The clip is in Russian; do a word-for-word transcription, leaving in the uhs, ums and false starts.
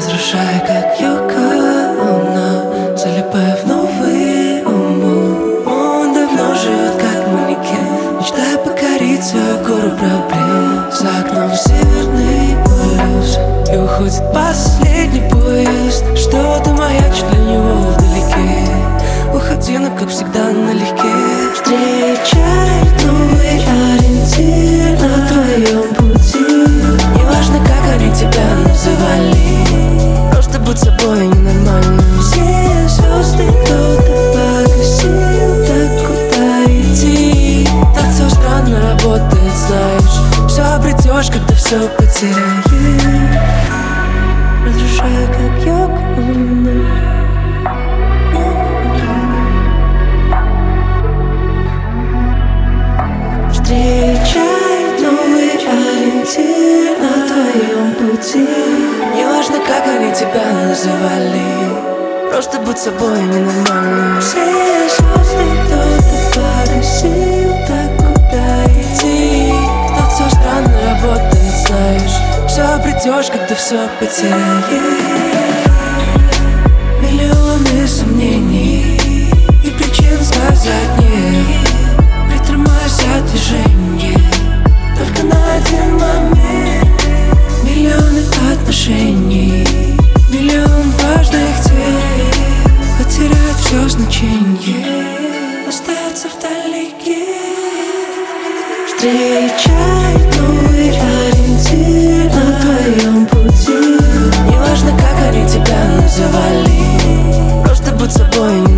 разрушая, как Йоко Оно, залипая в новый уму. Он давно живет, как манекен, мечтая покорить свою гору проблем. За окном северный полюс, и уходит последний поезд. Что-то маячит для него вдалеке. Уходи, но как всегда налегке. Встречай новый ориентир на твоем пути. Неважно, как они тебя называли, просто будь собой ненормальным. Все звезды кто-то погасил, так куда идти? Так все странно работает, знаешь. Все обретешь, когда все потеряешь. Разрушая, как Йоко Оно. Встречай новый ориентир на твоем пути. Неважно, как они тебя называли, просто будь собой ненормальным. Все звезды кто-то погасил, так куда идти? Так все странно работает, знаешь. Все обретешь, когда все потеряешь. Миллионы сомнений и причин сказать нет. Притормозя движение только на один момент. Миллионы отношений, миллион важных дел потеряют все значение, остаться вдалеке. Встречай новый ориентир на твоем пути. Неважно, как они тебя называли, просто будь собой.